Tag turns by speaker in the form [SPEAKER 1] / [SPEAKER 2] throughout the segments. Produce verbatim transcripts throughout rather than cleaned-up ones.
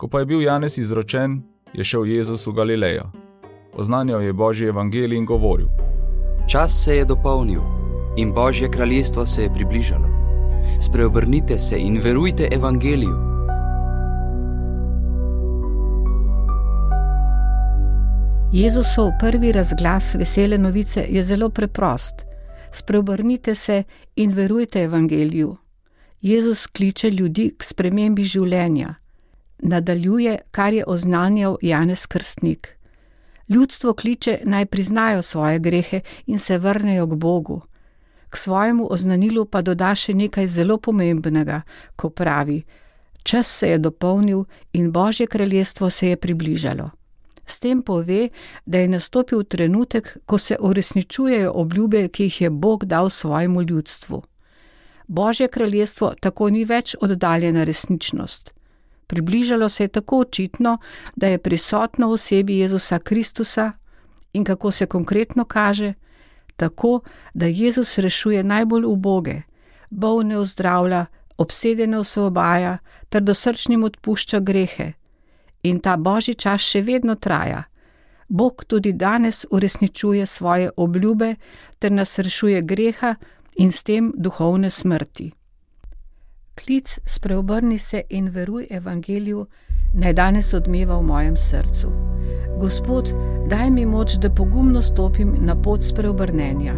[SPEAKER 1] Ko pa je bil Janez izročen, je šel Jezus v Galilejo. Oznanjal je Božji evangelij in govoril:
[SPEAKER 2] Čas se je dopolnil in Božje kraljestvo se je približalo. Spreobrnite se in verujte evangeliju.
[SPEAKER 3] Jezusov prvi razglas vesele novice je zelo preprost. Spreobrnite se in verujte evangeliju. Jezus kliče ljudi k spremembi življenja. Nadaljuje, kar je oznanjal Janez Krstnik. Ljudstvo kliče, naj priznajo svoje grehe in se vrnejo k Bogu. K svojemu oznanilu pa doda še nekaj zelo pomembnega, ko pravi: Čas se je dopolnil in Božje kraljestvo se je približalo. S tem pove, da je nastopil trenutek, ko se uresničujejo obljube, ki jih je Bog dal svojemu ljudstvu. Božje kraljestvo tako ni več oddaljena resničnost. Približalo se je tako očitno, da je prisotno v osebi Jezusa Kristusa in kako se konkretno kaže, tako, da Jezus rešuje najbolj uboge, bolne ozdravlja, obsedene osvobaja ter dosrčnim odpušča grehe. In ta Božji čas še vedno traja. Bog tudi danes uresničuje svoje obljube ter nas rešuje greha in s tem duhovne smrti. Klic spreobrni se in veruj evangeliju naj danes odmeva v mojem srcu. Gospod, daj mi moč, da pogumno stopim na pot spreobrnenja.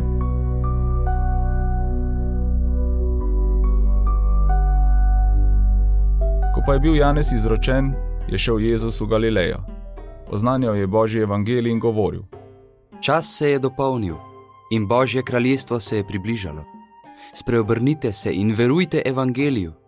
[SPEAKER 1] Ko pa je bil Janez izročen, je šel Jezus v Galilejo. Oznanjal je Božji evangelij in govoril:
[SPEAKER 2] Čas se je dopolnil in Božje kraljestvo se je približalo. Spreobrnite se in verujte evangeliju.